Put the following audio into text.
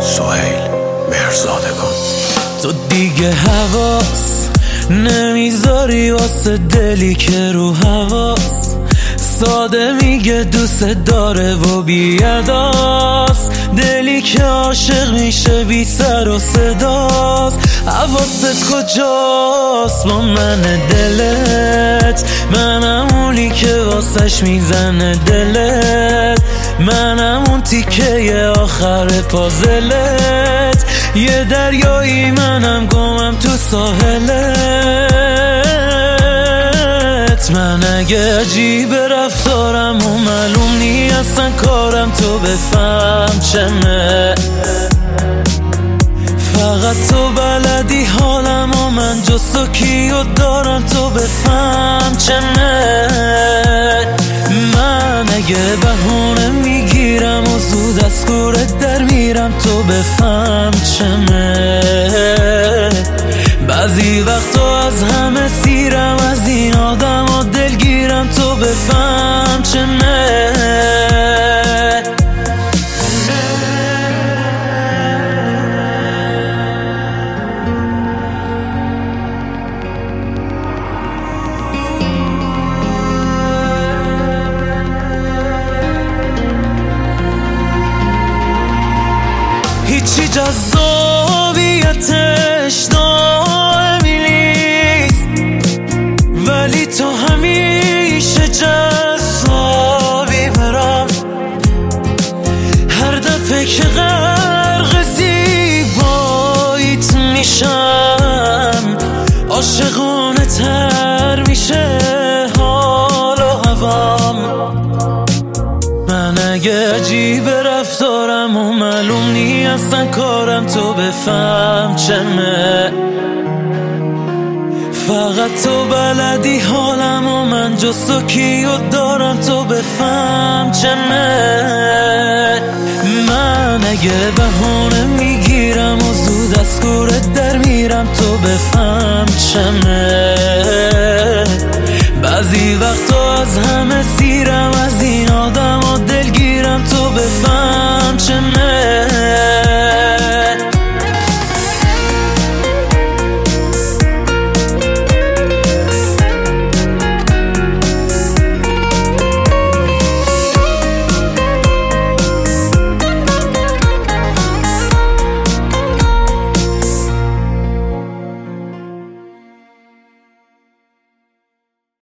سهیل مهرزادگان. تو دیگه حواس نمیذاری واسه دلی که رو حواس ساده میگه دوست داره و بیاداست، دلی که عاشق میشه بی سر و صداست. حواست کجاست با من دلت؟ منم اونی که واسش میزنه دلت، منم اون تیکه آخر پازلت، یه دریایی منم گمم تو ساحلت. من اگه عجیب رفتارم و معلوم نی اصلا کارم تو بفهم چمه، فقط تو بلدی حالم و من جز تو کیو دارم تو بفهم چمه. من اگه بهونه میگیرم و زود از کورت در میرم تو بفهم چمه. بعضی وقتا از همه سیرم از این آدم و دلگیرم تو بفهم چمه. هیچی جذابیتش دائمی نیست، ولی تو همیشه جذابی برام. هر دفعه که غرق زیباییت میشم عاشقانه تر میشه حال و هوام. من اگه عجیب رفتارم و معلوم نی اصلا کارم تو بفهم چمه، فقط تو بلدی حالم و من جز تو کیو دارم تو بفهم چمه. من اگه بهونه میگیرم و زود از کورت در میرم تو بفهم چمه. بعضی وقتا از همه سیرم از